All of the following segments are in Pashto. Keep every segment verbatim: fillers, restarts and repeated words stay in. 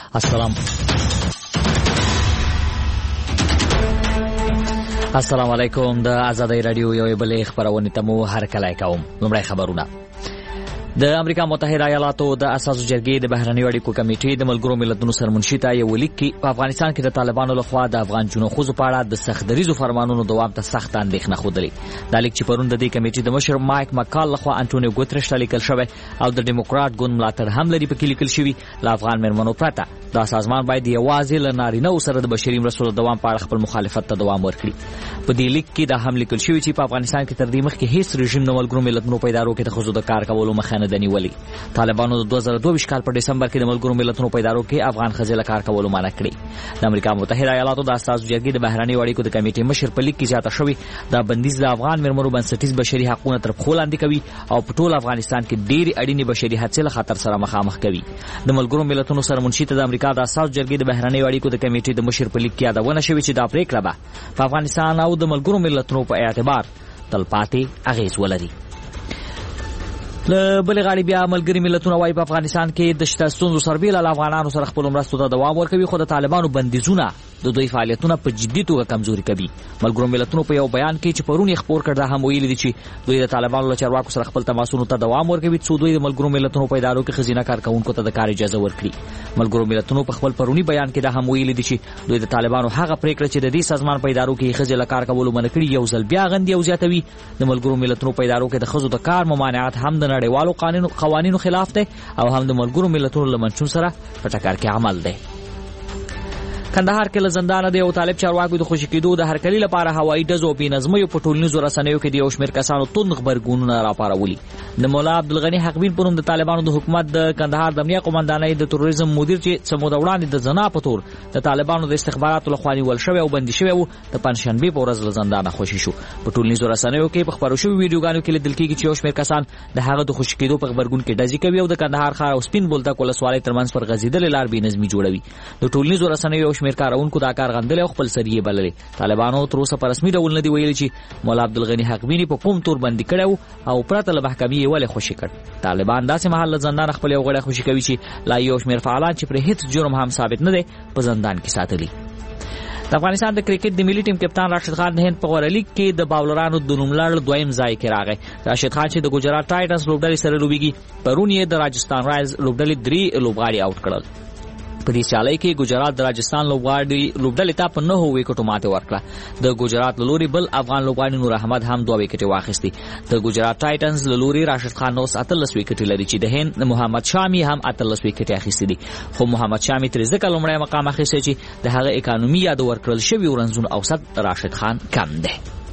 السلام السلام علیکم. د آزادۍ رادیو یو بل خبرونه ته مو هرکلی کوم. لومړی خبرونه. د امریکا متحده ایالاتو د اساسي جرګې د بهرنیو اړیکو کمیټې د ملګرو ملتونو سرمنشي ته یو لیک کې په افغانستان کې د طالبانو لخوا د افغان جنو خوځو په اړه د سخت دریزو فرمانونو دوام ته سخت اندېښنه خوده. دا لیک چې پرون د دې کمیټې د مشر مایک مکال لخوا انټونیو ګوتریش ته لیکل شوی او د ډیموکرات ګوند ملاتړ هم لري په کې لیکل شوی ل افغان مرمنو پرته دا سازمان باید یوازې له نارینه سره د بشري مرستو د دوام په اړه خپل مخالفت ته دوام ورکړي. په دې لیک کې دا هم لیکل شوی چې په افغانستان کې تر دې مخکې هیڅ رژیم د ملګرو ملتونو په ادارو کې د ښځو د کار کولو مخه نه ده نیولې. طالبانو د دوه زره دوه کال په دسمبر کې د ملګرو ملتونو په ادارو کې افغان ښځې له کار کولو منع کړې. د امریکا متحده ایالاتو د اساسي جرګې د بهرنیو اړیکو د کمیټې مشر په لیک کې زیاته شوی دا بندیز د افغان مرمنو بنسټیز بشري حقوقو تر پښو لاندې کوي او په ټول افغانستان کې ډېری اړینې بشري حقوق له خطر سره مخامخ کوي. د ملګرو ملتونو سرمنشي ته د امریکا د اساسي جرګې د بهرنیو اړیکو د کمیټې د مشر په لیک کې یادونه شوې چې دا پریکړه به په افغانستان او د ملګرو ملتونو په اعتبار تلپاتې اغیز ولري. له بل غاړې بیا ملګري ملتونه وايي په افغانستان کې د شته ستونزو سربېره له افغانانو سره خپل مرستو ته دوام ورکوي خو د طالبانو بندیزونه د دوی فعالیتونه په جدي توګه کمزوري کوي. ملګرو ملتونو په یو بیان کې چې پرون یې خپور کړ دا هم ویلي دي چې دوی د طالبانو له چارواکو سره خپل تماسونو ته دوام ورکوي څو دوی د ملګرو ملتونو په ادارو کې ښځینه کارکونکو ته د کار اجازه ورکړي. ملګرو ملتونو په خپل پرونی بیان کې دا هم ویلي دي چې دوی د طالبانو هغه پریکړه چې د دې سازمان په ادارو کې ښځې له کار کولو منع کړي یو ځل بیا غندي او زیاتوي. د ملګرو ملتونو په ادارو کې د ښځو د کار ممانعت هم د نړیوالو قانونو قوانینو خلاف دی او هم د ملګرو ملتونو له منشور سره په ټکر کې عمل دی. کندهار کې له زندانه د یو طالب چارواکو د خوشي کېدو د هرکلي لپاره هوایي ډزو بې نظمیو په ټولنیزو رسنیو کې د یو شمېر کسانو توند غبرګونونه راپارولي. د مولا عبدالغني حقبین په نوم د طالبانو د حکومت د کندهار د امنیه قومندانۍ د تروریزم مدیر چې څه موده وړاندې د زنا په تور د طالبانو د استخباراتو لخوا نیول شوی او بندي شوی و د پنجشنبې په ورځ له زندانه خوشي شو. په ټولنیزو رسنیو کې په خپرو شویو ویډیوګانو کې لیدل کېږي چې یو شمېر کسان د هغه د خوشي کېدو په غبرګون کې ډزې کوي او د کندهار ښار او سپین بولدک ولسوالۍ ترمنځ پر غځېدلې لار بې نظمي جوړوي. د ټولنیزو رسنیو یو شمېر کارونکو دا کار غندل او خپل سریه بللې. طالبانو تر اوسه په رسمي ډول نه دی ویلي چې مولا عبدالغني حقبیني په کوم تور بندي کړو او پرته له محکمې یې ولې خوشي کړ. طالبان داسې مهال له زندان خپل یو غړی خوشي کوي چې لا یو شمېر فعالان چې پر هیڅ جرم هم ثابت نه دی په زندان کې ساتلي. د افغانستان د کرکټ د ملي ټیم کپتان راشد خان د هند په غوره لیګ کې د باولرانو د نوملړ دویم ځای کې راغی. راشد خان چې د ګجرات ټایټنز لوبډلې سره لوبېږي پرون یې د راجستان رایلز لوبډلې درې لوبغاړي آوټ کړل. په دې سیالۍ کې ګجرات د راجستان لوبغاړي لوبډلې ته په نهو ویکټو ماتې ورکړه. د ګجرات له لوري بل افغان لوبغاړي نور احمد هم دوه ویکټې واخیستې. د ګجرات ټایټنز له لوري راشد خان اوس اتلس ویکټې لري چې د هند محمد شامي هم اتلس ویکټې اخیستې دي. خو محمد شامي تر ځکه لومړی مقام اخیستی چې د هغه اکانومي یا د ورکړل شوي ورنځونو اوسط راشد خان کم دی.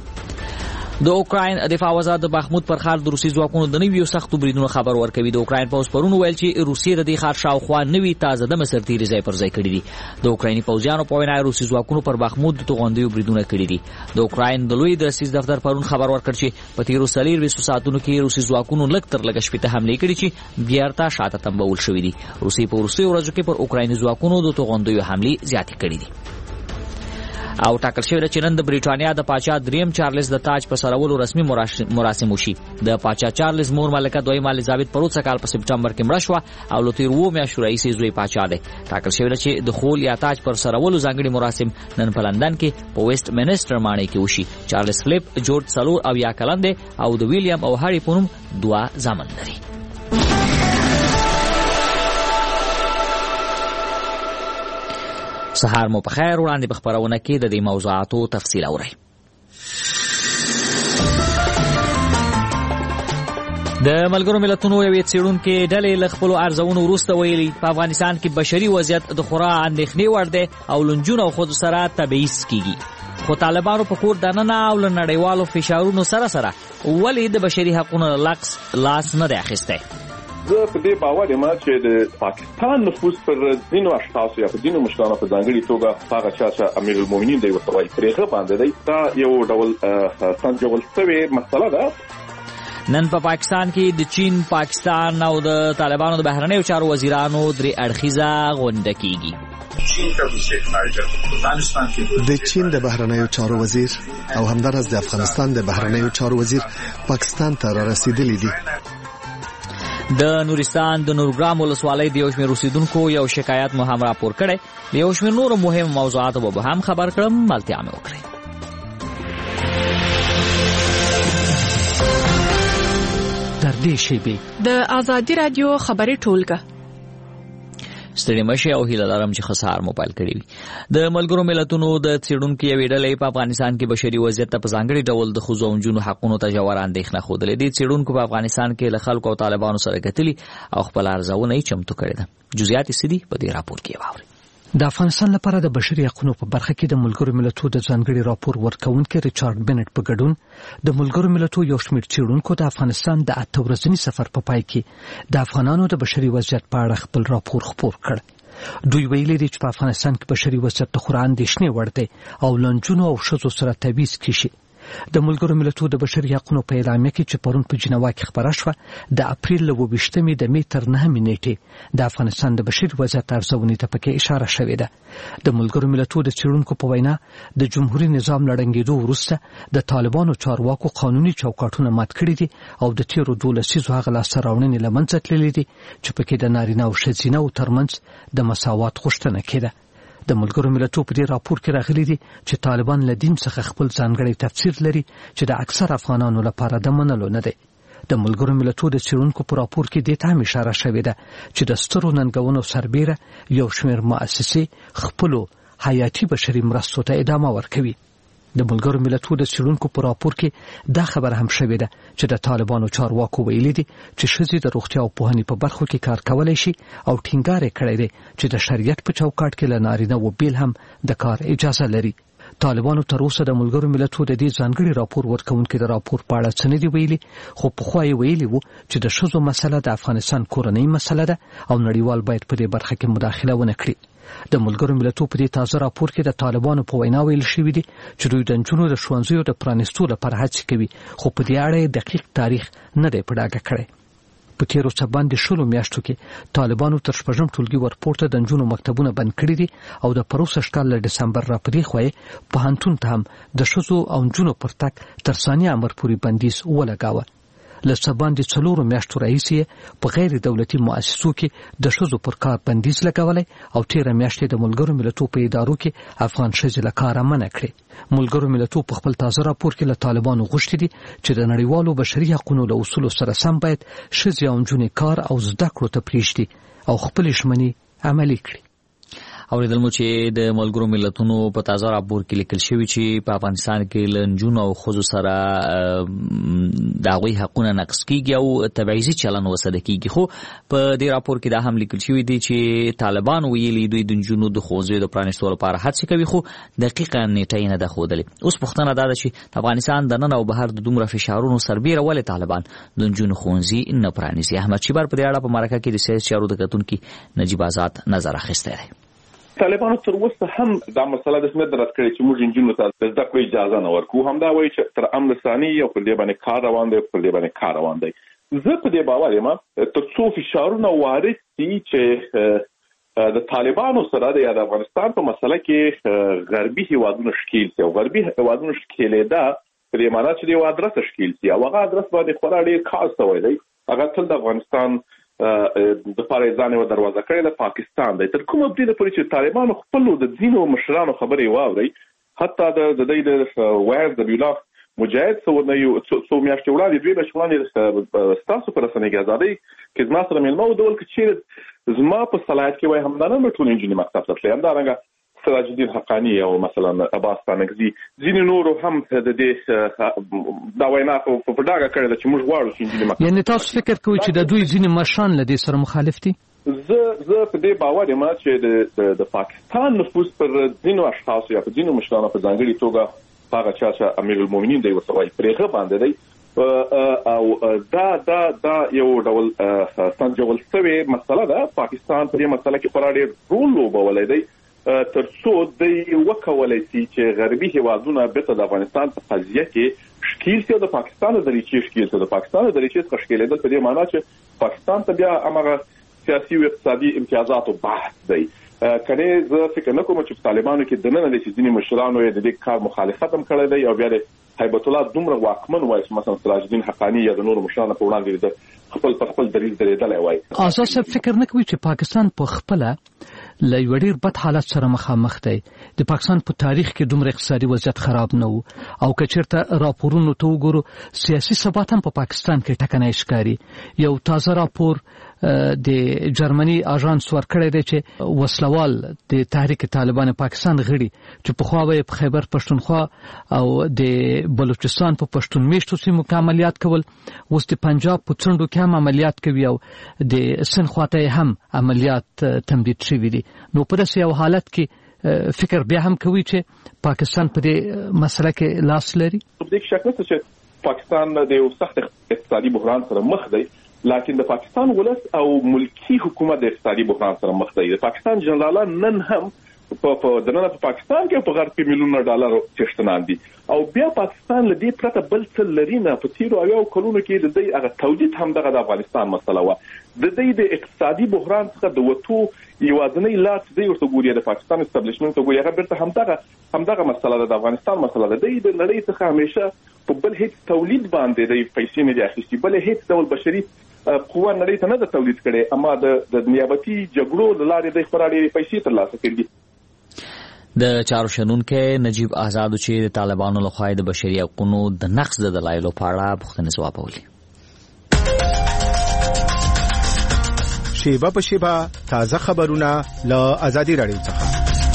د اوکراین دفاع وزارت د بخمود پر ښار د روسي ځواکونو د نویو سختو بریدونو خبر ورکوي. د اوکراین پوځ پرون ویل چې روسیې د دې ښار شاوخوا نوي تازه دمه سرتیري ځای پر ځای کړي دي. د اوکرایني پوځیانو په وینا روسي ځواکونو پر بخمود د توغندیو بریدونه کړي دي. د اوکراین د لوی درسیز دفتر پرون خبر ورکړ چې په تیرو څلوېښتو ساعتونو کې روسي ځواکونو لږ تر لږه شپېته حملې کړي چې بیرته شاته تمبول شوي دي. روسي په وروستیو ورځو کې پر اوکرایني ځواکونو د توغندیو حملې زیاتې کړي دي. او ټاکل شوی ده چې نن د بریټانیا د پاچا دریم چارلز د تاج په سرولو رسمي مراسم وشي. د پاچا چارلز مور ملکه دویمه الیزابت په روڅه کال په سپټمبر کې مړه شوه او له تېر اوو میاشتو راهیسې زوی پاچا دی. ټاکل شوی ده چې د خول یا تاج پر سرولو ځانګړي مراسم نن په لندن کې په ویسټ منسټر ماڼۍ کې وشي. چارلز فلیپ جورج څلور اویا کلن دی او د ویلیام او هاري په نوم دوه زامن لري. سهار مو په خیر. وړاندې په خپرونه کې د دې موضوعاتو تفصیل اورئ. د ملګرو ملتونو یوې څېړونکې ډلې له خپلو ارزونو وروسته ویلي په افغانستان کې بشري وضعیت د خورا اندېښنې وړ دی او لنجون او ښځو سره تبعیض کېږي. خو طالبانو په کور دننه او له نړیوالو فشارونو سره سره ولې د بشري حقونو لغز لاس نه دی اخیستی. زه په دې باور یم چې د پاکستان نفوذ پر ځینو اشخاصو یا په ځینو مشرانو په ځانګړي توګه هغه چا چې امیر المؤمنین دی ورته وایي پرې هغه باندې دی دا یو ډول سنجول شوې مسله ده. نن په پاکستان کې د چین، پاکستان او د طالبانو د بهرنیو چارو وزیرانو درې اړخیزه غونډه کیږي. د چین د بهرنیو چارو وزیر او همدارس د افغانستان د بهرنیو چارو وزیر پاکستان ته را رسیدلی دي. د نورستان د نورګرام ولسوالۍ د یو شمېر اوسیدونکو یو شکایت مو هم راپور کړی. د یو شمېر نورو مهمو موضوعاتو به هم خبر کړم. ملتیا مې وکړئ. در دې شیبې د آزادي رادیو خبري ټولګه ستړي مشي او هیله لرم چې خسار موبایل کړی وي. د ملګرو ملتونو د څېړونکو یوې ډلې په افغانستان کې بشري وضعیت ته په ځانګړي ډول د ښځو او نجونو حقونو ته ژوره اندېښنه ښودلې. دې څېړونکو په افغانستان کې له خلکو او طالبانو سره کتلي او خپل ارزونه یې چمتو کړې ده. جزئیات یې څه دي په دې راپور کې واورئ. د افغانستان لپاره د بشري حقوقو په برخه کې د ملګرو ملتونو د ځانګړي راپور ورکونکي ریچارډ بنټ په ګډون د ملګرو ملتونو یو شمېر څېړونکو د افغانستان د اته ورځني سفر په پای کې د افغانانو د بشري وضعیت په اړه خپل راپور خپور کړ. دوی ویلي دي چې په افغانستان کې بشري وضعیت د خورا اندېښنې وړ دی او له نجونو او ښځو سره تبعیض کیږي. د ملګرو ملتونو د بشري حقوقو په اعلامیه کې چې پرون په جنیوا کې خبره شوه د اپریل له اووه ویشتمې د مې تر نهمې نیټې د افغانستان د بشري وضعیت ارزونې ته پکې اشاره شوې ده. د ملګرو ملتونو د څېړونکو په وینا د جمهوري نظام له ړنګېدو وروسته د طالبانو چارواکو قانوني چوکاټونه مات کړي دي او د تېرو دوه لسیزو هغه لاسته راوړنې له منځه تللې دي چې پکې د نارینه او ښځینه ترمنځ د مساوات غوښتنه کېده. د ملګرو ملتونو په دې راپور کې راغلي دي چې طالبان له دین څخه خپل ځانګړی تفسیر لري چې د اکثر افغانانو لپاره د منلو نه دی. د ملګرو ملتونو د څېړونکو په راپور کې دې ته هم اشاره شوې ده چې د سترو ننګونو سربیره یو شمېر مؤسسې خپلو حیاتي بشري مرستو ته ادامه ورکوي. د ملګرو ملتونو د څېړونکو په راپور کې دا خبره هم شوې ده چې د طالبانو چارواکو ویلي دي چې ښځې د روغتیا او پوهنې په برخو کې کار کولی شي او ټینګار یې کړی دی چې د شریعت په چوکاټ کې له نارینه و بیل هم د کار اجازه لري. طالبانو تر اوسه د ملګرو ملتونو د دې ځانګړي راپور ورکونکي د راپور په اړه څه نه دي ویلي، خو پخوا یې ویلي وو چې د ښځو مسله د افغانستان کورنۍ مسله ده او نړیوال باید په دې برخه کې مداخله ونه کړي. د ملګرو ملتونو په دې تازه راپور کې د طالبانو په وینا ویل شوي دي چې دوی د نجونو د ښوونځیو د پرانیستو لپاره هڅې کوي، خو په دې اړه دقیق تاریخ نه دی په ډاګه کړی. په تیرو څه باندې شلو میاشتو کې طالبانو تر شپږم ټولګي ورپورته د نجونو مکتبونه بند کړي دي او د پروسه کال له دسمبر را پدې خوې پوهنتون ته هم د ښځو او نجونو پر تک تر ثانیه امر پورې بندیز ولګاوه. له څه باندې څلورو میاشتو راهیسې په غیر دولتي مؤسسو کې د ښځو پر کار بندیز لګولی او تیره میاشت د ملګرو ملتونو په ادارو کې افغان ښځې له کاره منع کړې. ملګرو ملتونو په خپل تازه راپور کې له طالبانو غوښتي دي چې د نړیوالو بشري حقوقو له اصولو سره سم باید ښځې او نجونې کار او زده کړو ته پرېږدي او خپلې ژمنې عملي کړي. اوریدل مو چې د ملګرو ملتونو په تازه راپور کې لیکل شوی چې په افغانستان کې له نجونو او ښځو سره د هغوی حقونه نقض کیږي او تبعیضي چلن وسده کیږي. خو په دې راپور کې دا هم لیکل شوی دی چې طالبان ویلي دوی د نجونو د ښوونځیو د پرانیستو لپاره هڅې کوي، خو دقیقه نیټه یې نه ده ښودلې. اوس پوښتنه دا ده چې د افغانستان دننه او بهر د دومره فشارونو سربیره ولې طالبان د نجونو ښوونځي نه پرانیزي؟ احمد شیبر په دې اړه په مرکه کې د سیاسي چارو د کتونکي نجیب آزاد نظر اخیستی دی. طالبانو تر اوسه هم دا مسله د سمې درس کړې چې موږ نجونو ته د زده کړې اجازه نه ورکوو. همدا وایي چې تر امن ثاني او پر دې باندې کار روان دی پر دې باندې کار روان دی. زه په دې باور یم تر څو فشارونه وارد دي چې د طالبانو سره د افغانستان په مسله کې غربي هیوادونو شکیل سي او غربي هیوادونو شکیلېدا په دې معنی چې یو ادرس شکیل سي او هغه ادرس باندې خورا ډېر خاص شوی دی. هغه تل د افغانستان د پاره ځانه و دروازه کړې د پاکستان دی. تر کومه بده پورې چې طالبانو خپل د ځینو مشرانو خبرې واوري، حتی د د د وایز د بیلاف مجاهد څو نه یو څو میاشتې وړاندې دوی به شوانې ستاسو پر رسنۍ ازادي کې زما سره ملمو ډول چې زما په صلاحیت کې وای همدانه نه ټول انجینر مکتب ته تللی، همدارنګه سراج الدین حقانی او مثلا عباس تانکزي ځینې نورو هم د دې دا وینا په ډاګه کړل چې موږ غواړو چې انجینر مکتب. یعنی تاسو فکر کوئ چې د دوی ځینې مشران له دې سره مخالف دي؟ زه زه په دې باور یم چې د د پاکستان نفوذ پر ځینو اشخاص یا په ځینو مشرانو په ځانګړي توګه هغه چا چې امیر المؤمنین دی ورته وایي پرېغه باندې دی او دا دا دا یو ډول سنجول شوی مسله ده. پاکستان په دې مسله کې خورا ډېر رول لوبولی دی تر څو د وکولای شي چې غربي هیوادونه به د افغانستان په قضیه کې شکیل شي او د پاکستان د دریچې شکیل شي. د پاکستان د دریچې څخه شکیلېدل په دې معنی چې پاکستان ته بیا هغه سیاسي او اقتصادي امتیازاتو بحث دی. کنه زه فکر نه کوم چې طالبانو کې د نن د ځینې مشرانو د دې کار مخالفت هم کړی دی او بیا د هیبت الله دومره واکمن وایي مثلا سراج الدین حقانی یا د نور مشرانو په وړاندې د خپل په خپل دلیل درېدلی وایي. اساس فکر نه کوي چې پاکستان په خپل له یو ډیر بد حالت سره مخامخ دی. د پاکستان په تاریخ کې دومره اقتصادي وضعیت خراب نه وو او کچیرته راپورونو ته وګورو سیاسي ثبات هم په پاکستان کې ټکنی ښکاري. یو تازه راپور د جرمني اژانس ورکړی دی چې وسلوال د تحریک طالبان پاکستان غړي چې په خوا به په خیبر پښتونخوا او د بلوچستان په پښتون میشتو سیمو کې عملیات کول، اوس د پنجاب په څنډو کې هم عملیات کوي او د سن خواته هم عملیات تمدید شوي دي. نو په داسې یو حالت کې فکر بیا هم کوي چې پاکستان په دې مسله کې لاس لري. په دې شک نشته چې پاکستان د یو سخت اقتصادي بحران سره مخ دی، لکن د پاکستان ولس او ملکی حکومت د اقتصادي بحران سره مخ دی. د پاکستان جنرالان نن هم په د نن په پاکستان کې په غرب کې میلیونه ډالر څښتنان دي او بیا پاکستان لدی پرته بل څه لري نه. په تیرو اویو کلونو کې د دې هغه توجید هم دغه د افغانستان مسله و. د دې د اقتصادي بحران څخه د وټو یوازنۍ لار چې ورته ګوري د پاکستان استابلیشمنت ګوري هغه برته همدغه همدغه مسله د افغانستان مسله ده. د دې نړۍ څخه همیشه په بل هیڅ تولید باندې د پیسې نه اخیستي، بل هیڅ ډول بشري قوه نړۍ ته نه د تولید کړي، اما د نیابتي جګړو لارې د خبرې پیسې ترلاسه کړي. د چارو شنونکو نجیب آزاد چې د طالبانو لخوا د بشري حقوقو د نقض د دلایلو په اړه پوښتنې ځواب ولي. شیبه په شیبه تازه خبرونه له آزادي رادیو څخه.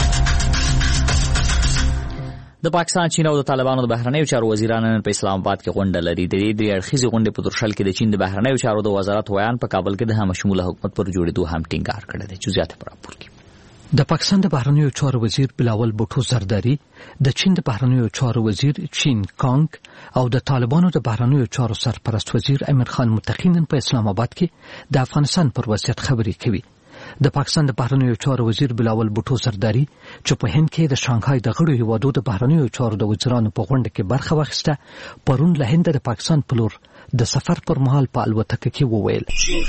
د پاکستان، چین او د طالبانو د بهرنیو چارو وزیرانو په اسلام آباد کې غونډه لري. د دې درې اړخیزې غونډې په درشل کې د چین د بهرنیو چارو د وزارت ویان په کابل کې د همشموله حکومت پر جوړېدو هم ټینګار کړی دی. جزئیات په راپور کې. د پاکستان د بهرنیو چارو وزیر بلاول بوټو زرداری، د چین د بهرنیو چارو وزیر چین کانګ او د طالبانو د بهرنیو چارو سرپرست وزیر امیر خان متقی نن په اسلام آباد کې د افغانستان پر وضعیت خبرې کوي. د پاکستان د بهرنیو چارو وزیر بلاول بوټو زرداری چې په هند کې د شانګهای د غړو هیوادو د بهرنیو چارو د وزیرانو په غونډه کې برخه واخیسته، پرون له هند د پاکستان په لور د سفر پر مهال په الوتکه کې وویل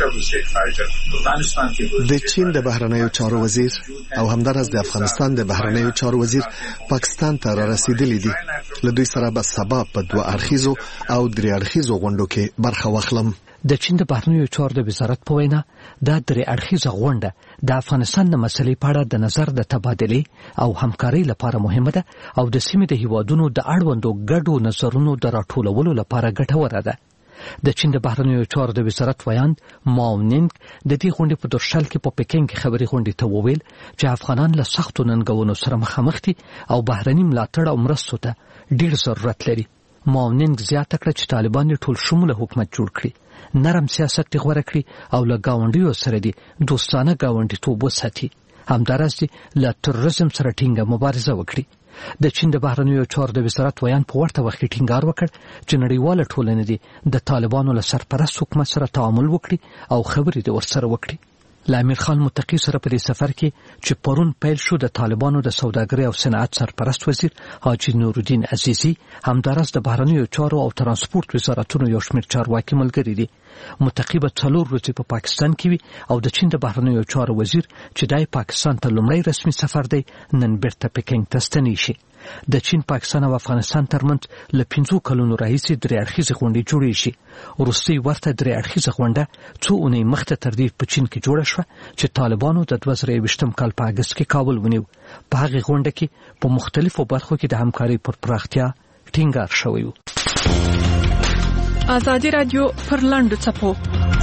د چین د بهرنیو چارو وزیر او همدارس د افغانستان د بهرنیو چارو وزیر پاکستان ته را رسیدلی دي. له دوی سره به سبا په دوه اړخیزو او درې اړخیزو غونډو کې برخه واخلم. د چین د بهرنیو چارو د وزارت په وینا دا درې اړخیزه غونډه د افغانستان د مسلې په اړه د نظر د تبادلې او همکارۍ لپاره مهمه ده او د سیمې د هیوادونو د اړوندو ګډو نظرونو د راټولولو لپاره ګټوره ده. د چین د بهرنیو چارو د وزارت ویان ماونینګ د دې غونډې په درشل کې په پکین کې خبري غونډې ته وویل چې افغانان له سختو ننګونو سره مخامخ دي او بهرني ملاتړ او مرستو ته ډیر ضرورت لري. ماونینګ زیاته کړه چې طالبان ټول شموله حکومت جوړ کړي، نرم سیاست یې غوره کړي او له ګاونډیو سره دي دوستانه ګاونډیتوب وساتي، همدارس دي له تروریزم سره ټینګه مبارزه وکړي. د چین د بهرنیو چارو د وزارت ویان په ورته وخت کې ټینګار وکړ چې نړیواله ټولنه دي د طالبانو له سرپرست حکومت سره تعامل وکړي او خبرې دې ورسره وکړي. له امیر خان متقی سره په دې سفر کې چې پرون پیل شو د طالبانو د سوداګرۍ او صنعت سرپرست وزیر حاجی نورالدین عزیزی، همدارس د بهرنیو چارو او ترانسپورت وزارتونو یو شمېر چارواکي ملګري دي. متقی به څلور ورځې په پاکستان کې وي او د چین د بهرنیو چارو وزیر چې دای پاکستان ته لومړی رسمي سفر دی نن بیرته پکینګ ته ستنی شي. د چین، پاکستان او افغانستان ترمنځ له پنځو کلونو راهیسې درې اړخیزې غونډې جوړې شي. وروستۍ ورته درې اړخیزه غونډه څو اونۍ مخته تر دې په چین کې جوړه شوه چې طالبانو د دوه زره یوویشتم کال په اګست کې کابل ونیو. په هغې غونډه کې په مختلفو برخو کې د همکارۍ پر پراختیا ټینګار شوی و. آزادي رادیو پر لاندو څپو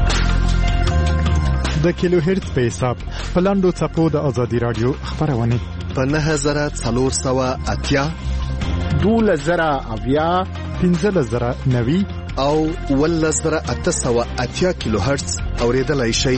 د کیلو هرتز په حساب په لاندو څپو د آزادي رادیو خبرونه په نه زره څلور سوه اتیا، دولس زره اویا، پنځلس زره نوي او ولس زره اته سوه اتیا کیلو هرتز اوریدلای شئ.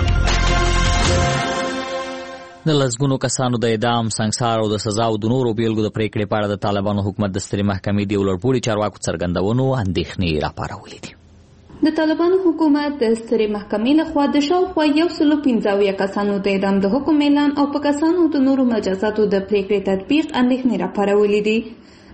د لسګونو کسانو د اعدام، سنګسار او د سزا او د نورو بیلګو د پریکړې په اړه د طالبانو حکومت د سترې محکمې د ولړپوړي چارواکو څرګندونو اندېښنې راپارولې دي. د طالبانو حکومت د سترې محکمې لخوا د شاوخوا یو سلو پنځه اویا کسانو د اعدام د حکم اعلان او په کسانو د نورو مجازاتو د پریکړې تطبیق اندېښنې راپارولې دي.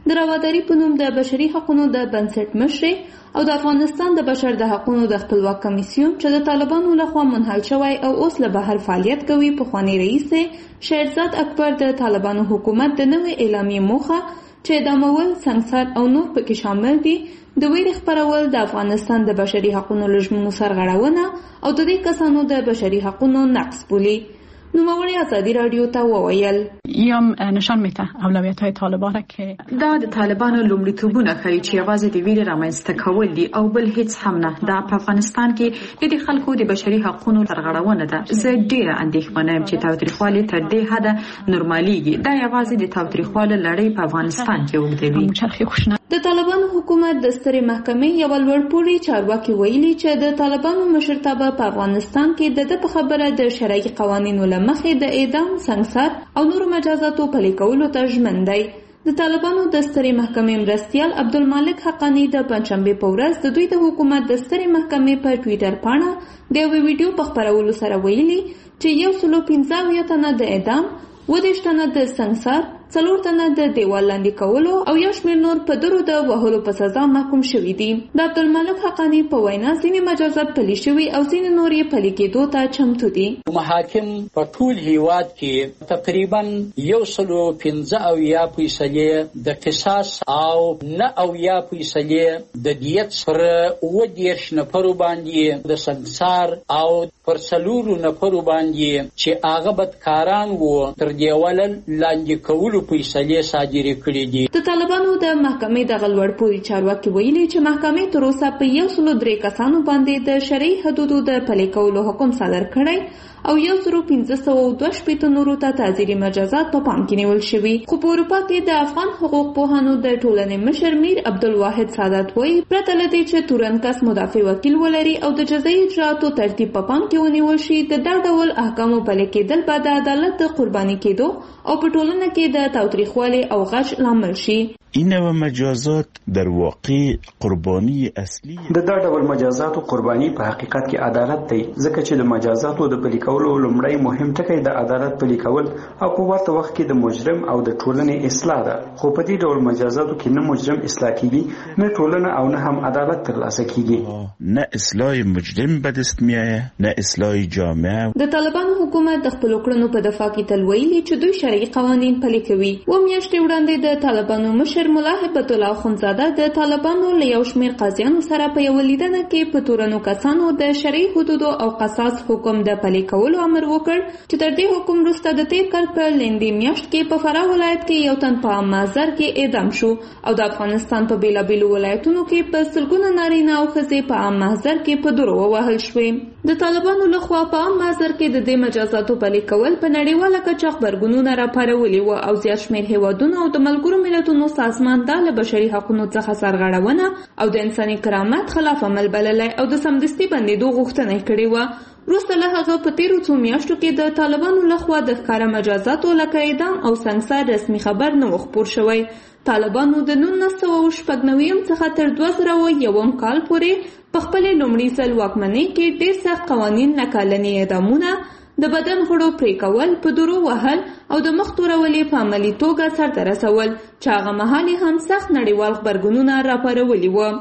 د رواداري په نوم د بشري حقوقو د بنسټ مشرې او د افغانستان د بشر د حقوقو د خپلواک کمیسیون چې د طالبانو لخوا منحل شوی او اوس له بهر فعالیت کوي پخوانی رئیس شهرزاد اکبر د طالبانو حکومت د نوې اعلامیې موخه چې اعدامول، سنګسار او نور پکې شامل دي د ویرې خپرول، د افغانستان د بشري حقوقو لژمنو سرغړونه او د دې کسانو د بشري حقوقو نقض بولي. نوموړي ازادي رادیو ته وویل یم نشان میده اولویت‌های طالبان که دا د طالبانو لومړیتوبونه ښیي چې یوازې د ویرې رامنځته کول دي او بل هیڅ هم نه. دا په افغانستان کې د خلکو د بشري حقوقو سرغړونه ده. زه ډیره اندېښمنه یم چې تاوتریخوالي تر دې حده نورمالېږي. دا یوازې د تاوتریخوالي لړۍ په افغانستان کې اوږدوي. د طالبانو حکومت د سترې محکمې یو لوړپوړي چارواکي ویلي چې د طالبانو مشرتابه په افغانستان کې د د په خبره د شرعي قوانینو لمخې د اعدام، سنګسار او نورو مجازاتو پلي کولو ته ژمن دی. د طالبانو د سترې محکمې مرستیال عبدالمالک حقانی د پنځشنبې په ورځ د دوی د حکومت د سترې محکمې په ټویټر پاڼه د یوې ویډیو په خپرولو سره ویلي چې یو سلو پنځه اویا تنه د اعدام، اووه دېرش تنه د سنګسار، څلور تنه د دیوال لاندې کولو او یو شمېر نور په درو د وهلو په سزا محکوم شوي دي. د عبدالمالک حقانی په وینا ځینې مجازات پلي شوي او ځینې نور یې پلي کېدو ته چمتو دي. محاکم په ټول هیواد کې تقریبا یو سلو پنځه اویا فیصدې د قصاص او نه اویا فیصدې د دیت پر اووه دېرش نفرو باندې د سنګسار او پر څلورو نفرو باندې چې هغه بدکاران وو تر دیوال لاندې کولو فیصلې صادرې کړې دي. د طالبانو د محکمې د غلوړپوړي چارواکي ویلي چې محکمې تر اوسه په یو سلو درې کسانو باندې د شرعي حدودو د پلي کولو حکم صادر کړی او یو سلو پنځه سوه دوه شپېته نورو ته تعزیري مجازات په پام کې نیول شوي. خو په اروپا کې د افغان حقوق پوهانو د ټولنې مشر میر عبدالواحد سادات وایي پرته له دې چې تورن کس مدافع وکیل ولري او د جزایي اجرااتو ترتیب په پام کې ونیول شي، د دا ډول احکامو پلي کېدل به د عدالت د قرباني کېدو او په ټولنه کې د تاوتریخوالي او غچ لامل شي. این نوع مجازات در واقع قربانی اصلی د دا ډول مجازاتو قربانی په حقیقت کې عدالت دی، ځکه چې د مجازاتو د پلي کولو لومړی مهم ټکی د عدالت پلي کول او په ورته وخت کې د مجرم او د ټولنې اصلاح ده. خو په دې ډول مجازاتو کې نه مجرم اصلاح کیږي، نه ټولنه او نه هم عدالت ترلاسه کیږي. نه اصلاح مجرم به دست میآید نه اصلاح جامعه. د طالبانو حکومت د خپل کړنو په دفاع کې تل ویلي چې دوی شرعي قوانین پلي کوي. و میاشتې وړاندې د طالبانو مشر ملا هبت الله خونزاده د طالبانو له یو شمېر قاضیانو سره په یو لیدنه کې په تورنو کسانو د شرعي حدودو او قصاص حکم د پلي کولو امر وکړ چې تر دې حکم وروسته د تیر کال په لندې میاشت کې په فراه ولایت کې یو تن په عام محضر کې اعدام شو او د افغانستان په بیلابیلو ولایتونو کې په سلګونه نارینه او ښځې په عام محضر کې په درو ووهل شوې. د طالبانو لخوا په عام محضر کې د دې مجازاتو پلي کول په نړیواله کچه غبرګونونه راپارولي وو او زیات شمېر هیوادونو او د ملګرو ملتونو سازمان دا له بشري حقوقو څخه سرغړونه او د انساني کرامت خلاف عمل بللی او د سمدستي بندېدو غوښتنه کړې وه. وروسته له هغه په تیرو څو میاشتو کې د طالبانو لخوا د ښکاره مجازاتو لکه اعدام او سنګسار رسمي خبر نه و خپور شوی. طالبانو د نولس سوه شپږ نوي څخه تر دوه زره یوم کال پورې په خپلې لومړي ځل واکمنۍ کې ډېر سخت قوانین لکه لني اعدامونه، د بدن غړو پرې کول، په درو وهل او د مخ تورولې په عملي توګه سرته رسول چې هغه مهال هم سخت نړیوال غبرګونونه راپارولي وو.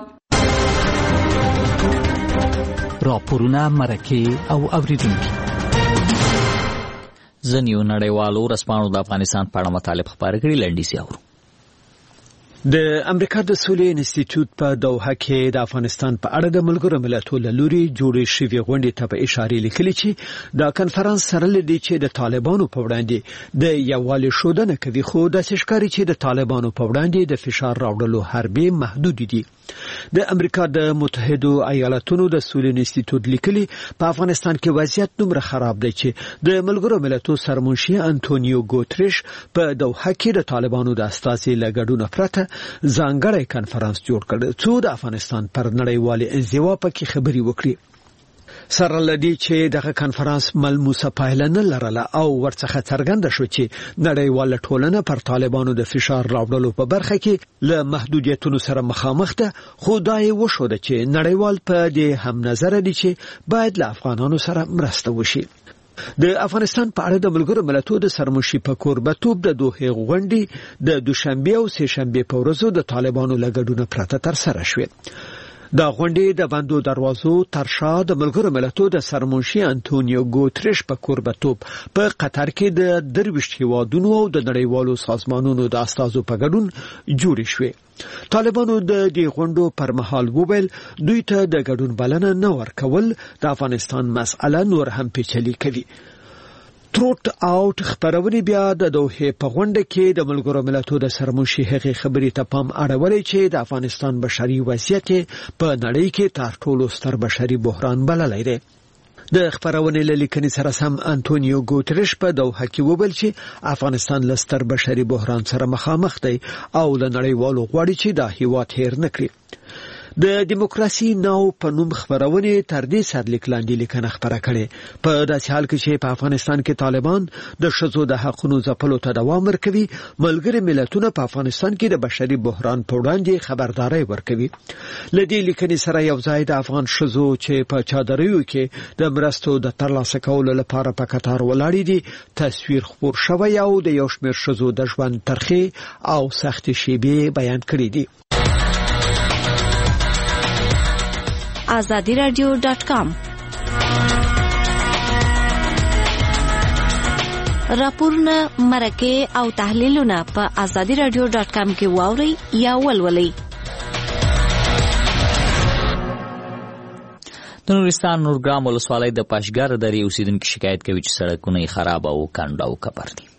راپورونه، مرکې او اوریدونکي. ځینې نړیوالو ورځپاڼو د افغانستان په اړه مطالب خپاره کړي. لنډیز اورو. د امریکا د سولې انسټیټیوټ په دوحه کې د افغانستان په اړه د ملګرو ملتونو له لوري جوړې شوې غونډې ته په اشاره لیکلي چې دا کنفرانس سره لدی چې د طالبانو په وړاندې د یووالي ښودنه کوي، خو داسې ښکاري چې د طالبانو په وړاندې د فشار راوړلو حربې محدود دي. د امریکا د متحده ایالاتونو د سولې انسټیټیوټ لیکلي په افغانستان کې وضعیت دومره خراب دی چې د ملګرو ملتونو سرمنشي انټونیو ګوتریش په دوحه کې د طالبانو د استازي لګډون پرته ځانګړی کنفرانس جوړ کړ څو د افغانستان پر نړیوالې انزوا پکې خبري وکړي. سره لدی چې دغه کنفرانس ملموسه پایله نه لرله او ورڅخه څرګنده شو چې نړیواله ټولنه پر طالبانو د فشار راوړلو په برخه کې له محدودیتونو سره مخامخ ده، خو دا یې وشوده چې نړیوال په دې هم نظر دي چې باید له افغانانو سره مرسته وشي. د افغانستان په اړه د ملګرو ملتونو د سرمشي په کوربتوب د دوه غونډې د دوشنبه او سه شنبه په ورځو د طالبانو لګډونه پرته تر سره شوې. دا غونډې د بندو دروازو ترشا د ملګرو ملتونو د سرمنشي انټونیو ګوتریش په کوربتوب په قطر کې د درویشت هیوادونو او د نړیوالو سازمانونو د استازو په ګډون جوړې شوې. طالبانو د دې غونډو پر مهال وویل دوی ته د ګډون بلنه نه ورکول د افغانستان مسأله نور هم پیچلې کوي. تروت اوټ خبرونه بیا د دوه په غونډه کې د ملګرو ملتونو د سرمنشي هغه خبرې ته پام اړولې چې د افغانستان بشري وضعیت په نړۍ کې تر ټولو ستر بشري بحران بللی دی. د خبرونه لیکنې سره سم انټونیو ګوتریش په دوحه کې وویل چې افغانستان له ستر بشري بحران سره مخامخ دی او له نړیوالو غواړي چې دا هیواد هیر نکړي. د دیموکراسي ناو په نوم خبرونه تر دې سرلیک لاندې لیکنه خبره کړي. په داسې حال کې چې په افغانستان کې طالبان د ښځو د حقوقو ځپلو ته دوام ورکوي، ملګري ملتونه په افغانستان کې د بشري بحران په وړاندې خبرداري ورکوي. لدې لیکنې سره یو ځای د افغان ښځو چې په چادریو کې د مرستو د ترلاسه کولو لپاره په قطار ولاړې دي تصویر خپور شوی او د یو شمېر ښځو د ژوند ترخې او سخت شیبې بیان کړي دي. آزادی رادیو ډاٹ کام راپورونه مرکه او تحلیلونه په آزادی رادیو ډاٹ کام کې واوري یا ولولئ. د نورستان نورګرام ولسوالۍ د پاشګر درې اوسیدونکو شکایت کوي چې سړکونه یې خراب او کانډ او کپر دي.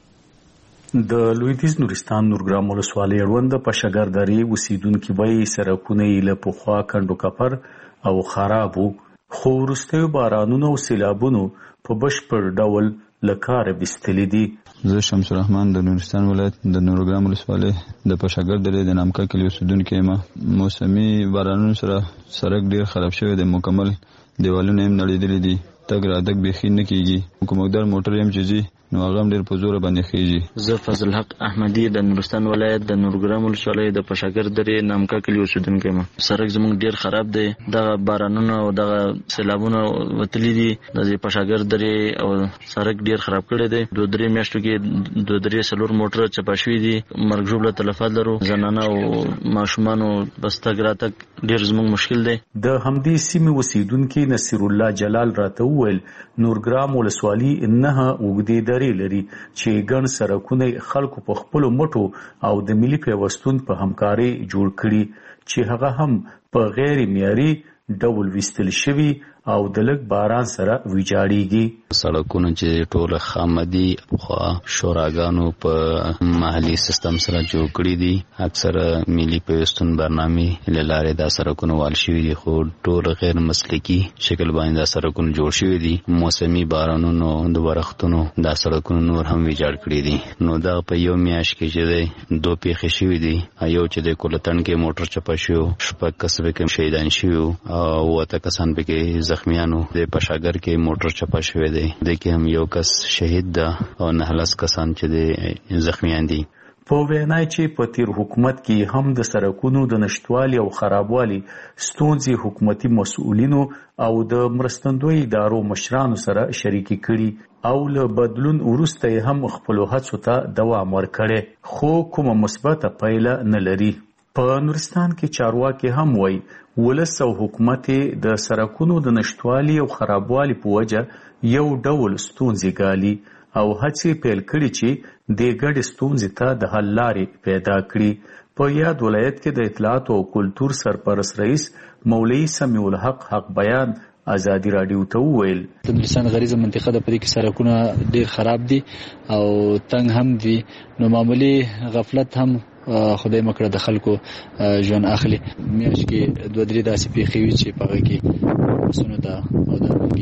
د لویدیځ نورستان نورګرام ولسوالۍ اړوند د پاشګر درې اوسیدونکو وایي سړکونه یې له پخوا کانډ او کپر او خرابو، خو وروستیو بارانونو او سیلابونو په بشپړ ډول له کاره ویستلي دي. زه شمس الرحمن د نورستان ولایت د نورګرام ولسوالۍ د پاشګر درې د نامکا کلي اوسیدونکی یم. موسمي بارانونو سره سړک ډیر خراب شوی دی، مکمل دیوالونه یې نړېدلي دي، تګ راتګ بیخي نه کیږي. کومکدار موټر یم چې ځي نو هغه هم ډېر په زوره باندې خېږي. زه فضل حق احمدي د نورستان ولایت د نورګرام ولسوالۍ د پاشګر درې نامکا کلي اوسیدونکی یم. سړک زموږ ډېر خراب دی، دغه بارانونه او دغه سیلابونه وتلي دي د پاشګر درې او سړک ډېر خراب کړی دی. دوه درې میاشتو کې دوه درې څلور موټر چپه شوي دي، مرګ ژوبله تلفات لرو، زنانه او ماشومانو بس تګ راتګ ډېر زموږ مشکل دی. د همدې سیمې اوسیدونکي نصیر الله جلال راته وویل نورګرام ولسوالي نه اوږدې لري چې ګڼ سړکونه خلکو په خپلو مټو او د ملي پیوستون په همکارۍ جوړ کړي چې هغه هم په غیر معیاري ډول ویستل شوي او د لږ باران سره ویجاړیږي. سړکونه چې ټول خامدي خو شوراګانو په محلي سیستم سره جوړ کړي دي، اکثر ملي پیوستون برنامې لاره دا سړکونه وال شوي دي، خو ټول غیر مسلکي شکل باندې دا سړکونه جوړ شوي دي. موسمي بارانونو د ورښتونو دا سړکونه نور هم ویجاړ کړي دي. نو دا په یو میاشت کې چې دی دوه پیښې شوي دي، یو چې د کولتن کې موټر چپه شو، شپږ کس پکې شهیدان شوي او اته کسان پکې زخمیانو. د پاشګر کې موټر چپه شوی دی، د کې هم یو کس شهید ده او نه لس کسان چې د زخمیان دي. په وینا چې په تیر حکومت کې هم د سړکونو د نشټوالي او خرابوالي ستونزې حکومتي مسؤلینو او د مرستندوی ادارو مشرانو سره شریکي کړي او له بدلون وروسته هم خپل هڅو ته دوام ورکړي، خو کومه مثبته پایله نه لري. په نورستان کې چارواکي هم وایي ولس او حکومت د سړکونو د نشټوالي او خرابوالي په وجه یو ډول ستونزې ګالي او هڅې پیل کړي چې د ګډې ستونزې ته د حل لارې پیدا کړي. په یاد ولایت کې د اطلاعات او کلتور سرپرست رئیس مولوي سمیع الحق حق بیان آزادی رادیو ته وویل د نورستان غریزه منطقه د پدې کې سړکونه ډېر خراب دي او تنګ هم دي، نو معمولی غفلت هم خدای مکړه د خلکو ژوند اخلي. میاشت کې دوه درې داسې پیښې وي چې په هغه کې بسونو ته او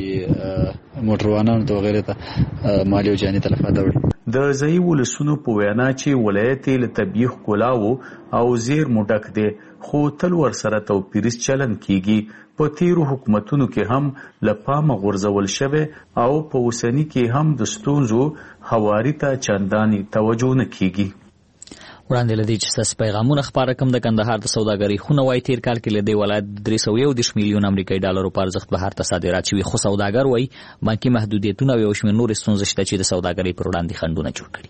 د موټروانانو ته وغیره ته مالي او جاني تلفات اړوي. د ځایي ولسونو په وینا چې ولایت له طبیعي ښکلاو او زیرمو ډک دی، خو تل ورسره توپیریز چلن کیږي. په تیرو حکومتونو کې هم له پامه غورځول شوی او په اوسني کې هم د ستونزو هواري ته چندانې توجه نه کیږي. وړاندې لدی چې تاسو پیغامونه خبره کوم د کندهار د سوداګرۍ خونه وای تیر کال کې لدی ولایت درې سوه یو دېرش میلیون امریکایي ډالرو په ارزښت بهر ته صادرات شوي، خو سوداګر وای بانکي محدودیتونه او یو شمېر نور ستونزې شته چې د سوداګرۍ پر وړاندې خنډونه جوړ کړي.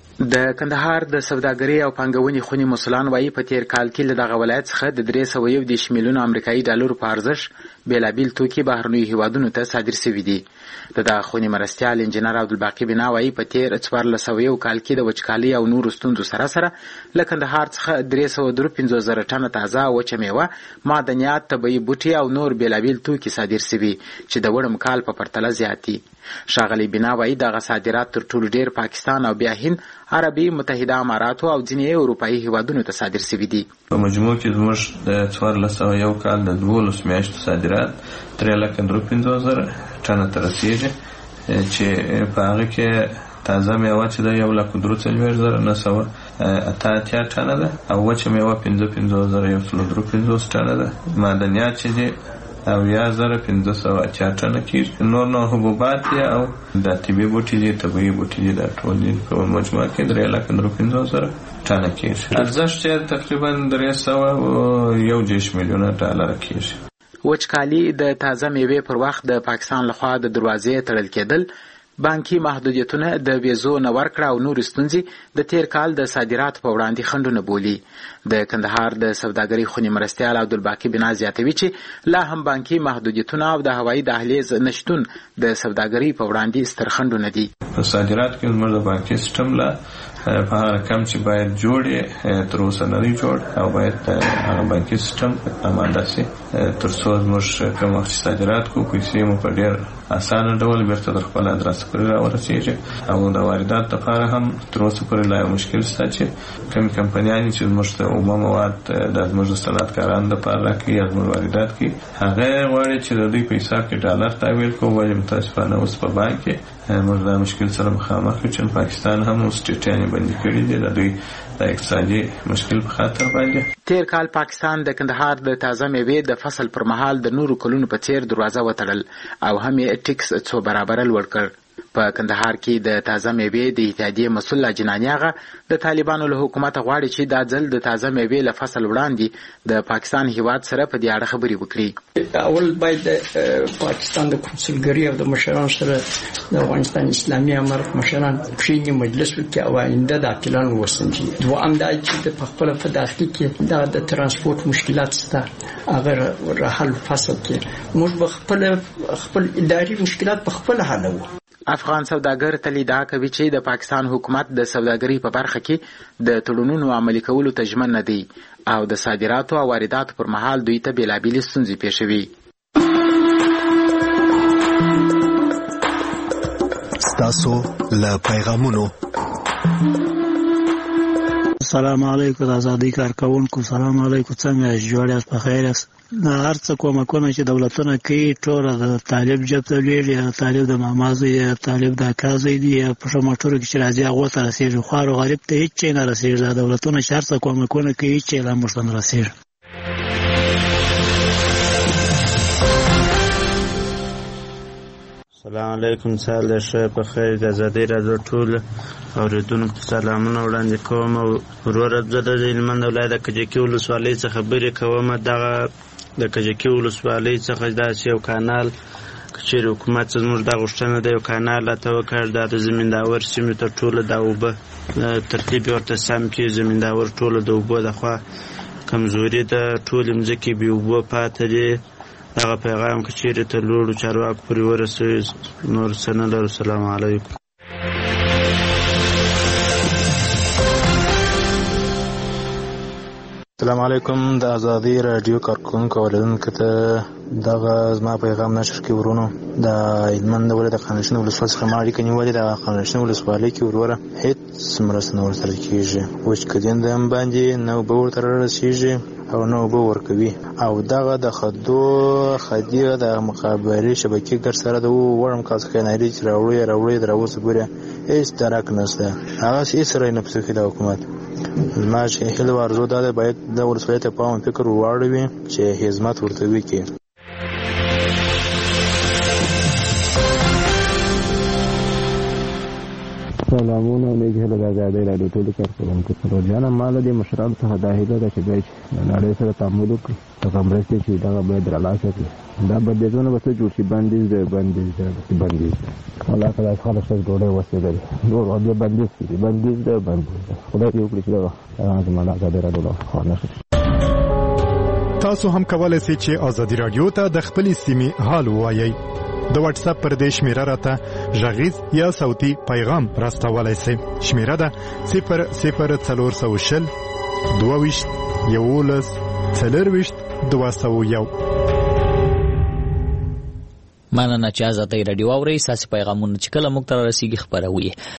د کندهار د سوداګرۍ او پانګونې خونې مسؤلان وایي په تیر کال کې له دغه ولایت څخه د درې سوه یو دېرش میلیون امریکایي ډالرو په ارزښت بېلابېل توکي بهرنیو هیوادونو ته صادر شوي دي. د دغه خونې مرستیال انجینر عبدالباقي بنا وایي په تیر څوارلس سوه یو کال کې د وچکالۍ او نورو ستونزو سره سره له کندهار څخه درې سوه درې پنځوس زره ټنه تازه وچه میوه، معدنیات، طبیعي بوټي او نور بېلابېل توکي صادر شوي چې د وړم کال په پرتله زیات دي. ښاغلی بنا وایي دغه صادرات تر ټولو ډېر پاکستان او بیا هند، عربي متحده اماراتو او ځینې اروپایي هیوادونو ته صادر شوي دي. په مجموع کې زموږ د څوارلس سوه یو کال د دولسو میاشتو صادرات درې لکه درې پنځوس زره ټنه ته رسېږي، چې په هغه کې تازه میوه چې ده یو لک درې څلوېښت زره نه سوه اته اتیا ټنه ده، او وچه میوه پنځه پنځوس زره یو سل درې پنځوس ټنه ده. معدنیات چې دي اویا زره پنځه سوه اتیا ټنه کېږي. نور نور حبوبات دي او د طبیعي بوټي دي، طبیعي بوټي دي، دا ټول دي په مجموعه کې درې لکه درې پنځوس زره ټنه کېږي. ارزښت یې تقریبا درې سوه یو دېرش میلیونه ډالره کېږي. وچکالي، د تازه میوې پر وخت د پاکستان لخوا د دروازې تړل کېدل، بانکي محدودیتونه، د ویزو نه ورکړه او نور ستونزې د تیر کال د صادراتو په وړاندې خنډونه بولي. د کندهار د سوداګرۍ خونې مرستیال عبدالباقي بنا زیاتوي چې لا هم بانکي محدودیتونه او د هوایي دهلیز نشتون د سوداګرۍ په وړاندې ستر خنډونه دي. په صادراتو کې زموږ د بانکي سیستم لا په هغه رقم چې باید جوړ یې تر اوسه نه دی جوړ، او باید هغه بانکي سیستم اماده شي تر څو زموږ کوم وخت صادرات کوو پیسې مو په ډېر اسانه ډول بیرته در خپل ادرس پورې راورسېږي. او د واردات لپاره هم تر اوسه پورې لا یو مشکل شته چې کومې کمپنیانې چې زموږ ته اومه مواد د زموږ د صنعتکارانو دپاره راکوي یا زموږ واردات کوي، هغه غواړي چې د دوی په حساب کې ډالر تحویل کوو، ولې متاسفانه اوس په بانک کې موږ دا مشکل سره مخامخ یو چې پاکستان هم اوس ټیټیانې بندي کړي دي د دوی د اقتصادي مشکل په خاطر باندې. تیر کال پاکستان د کندهار د تازه میوې د فصل پر مهال د نورو کلونو په څیر دروازه وتړل او هم یې ټیکس څو برابره لوړ کړ. په کندهار کې د تازه میوې د اتحادیې مسؤل لاجناني هغه د طالبانو له حکومته غواړي چې دا ځل د تازه میوې له فصل وړاندې د پاکستان هیواد سره په دې اړه خبرې وکړي. اول باید د پاکستان د کنسولګرۍ او د مشرانو سره د افغانستان اسلامي امارت مشران کښېني، مجلس وکړي او آینده د عاقلانو وسنجي. دوهم دا چې د پخپله په داخلي کې دا د ترانسپورت مشکلات شته، هغه راحل فصل کې موږ به خپل خپل اداري مشکلات په خپل حلوو. افغان سوداګر تل ادعا کوي چې د پاکستان حکومت د سوداګرۍ په برخه کې د تړونونو عملي کولو ته ژمن نه دی او د صادراتو او وارداتو پر مهال دوی ته بېلابېلې ستونزې پیښوي. ستاسو له پیغامونو. السلام علیکم د ازادۍ کارکوونکو، سلام علیکم، څنګه یاست؟ جوړ یاست؟ په خیر یاست؟ هر څه کومکونه چې دولتونه کوي ټوله د طالب جب ته لېږي، یا طالب د ماما زوی یا طالب د اکا زوی دي، یا په ښه موټرو کې چې راځي هغو ته رسېږي، خوار و غریب ته هېڅ شی نه رسېږي. دا دولتونه چې هر څه کومکونه کوي هېڅ شی لا موږ ته نه رسېږي. السلام علیکم، سهار د ښه په خیر. د ازادۍ راډیو ټول اورېدونکو ته سلامونه وړاندې کوم. وروره زه د هلمند ولایت د کجکي ولسوالۍ څخه خبرې کوم. دغه د کجکي ولسوالۍ څخه داسې یو کانال که چېرې حکومت زموږ دا غوښتنه ده یو کانال راته وکړ، دا د زمینداور سیمې ته ټوله دا اوبه ترتیب یې ورته سم کړي. زمینداور ټوله د اوبو د خوا کمزوري ده، ټولې مځکې بې اوبو پاته دي. دغه پیغام که چېرې تر لوړو چارواکو پورې ورسوي نور څه نه لرو. السلام علیکم. السلام علیکم. د ازادۍ راډیو کارکوونکو اوریدونکو ته دغه زما پیغام نشر کې ورونو د هلمند ولایت د خانشین ولسوالۍ څخه ما اړیکه نیولې. د خانشین ولسوالۍ کې وروره هېڅ مرسته نه ورسره کېږي، وچکدین د هم باندې نه اوبه ورته رارسېږي او نه اوبه ورکوي. او دغه د خدو خدي د مخابرې شبکې ګډ سره د وړم کال څخه ناري چې راوړی راوړی تر اوسه پورې هېڅ درک نشته، هغسې هېڅ سره یې نه پوښتې د حکومت. زما چې هیله او ارزو دا ده باید د ولسوالۍ ته پام فکر واړوي چې خدمت ورته وکړي. سلامونه نیک هله د ازادۍ راډیو ټولو کارکوونکو سره جانه مال د مشرانو څخه دا هیله ده چې دوی نړۍ سره تعامل وکړي هغه مرستې چې دغه باید رالاسه کړي دا بندیزونه به څه جوړ شي بندیز دی بندیز دی بندیز الله تعالی خلک ته ډوډۍ وسیدل نور بیا بندیز دی بندیز دی بندیز خدای دې وکړي چې دا زموږ د ازادۍ راډیو خبرونه تاسو هم کولای شئ چې ازادي رادیو ته د خپلې سیمې حال ووایئ د واتس اپ پر دې شمیره راته غږیز یا صوتي پیغام راستولای شئ. شمیره ده صفر صفر څلور سوه شل دوه ویشت یولس څلرویشت دوه سوه یو. مننه چې ازادي رادیو اورئ. ستاسو پیغامونه چې کله موږ ته رسیږي خپروي.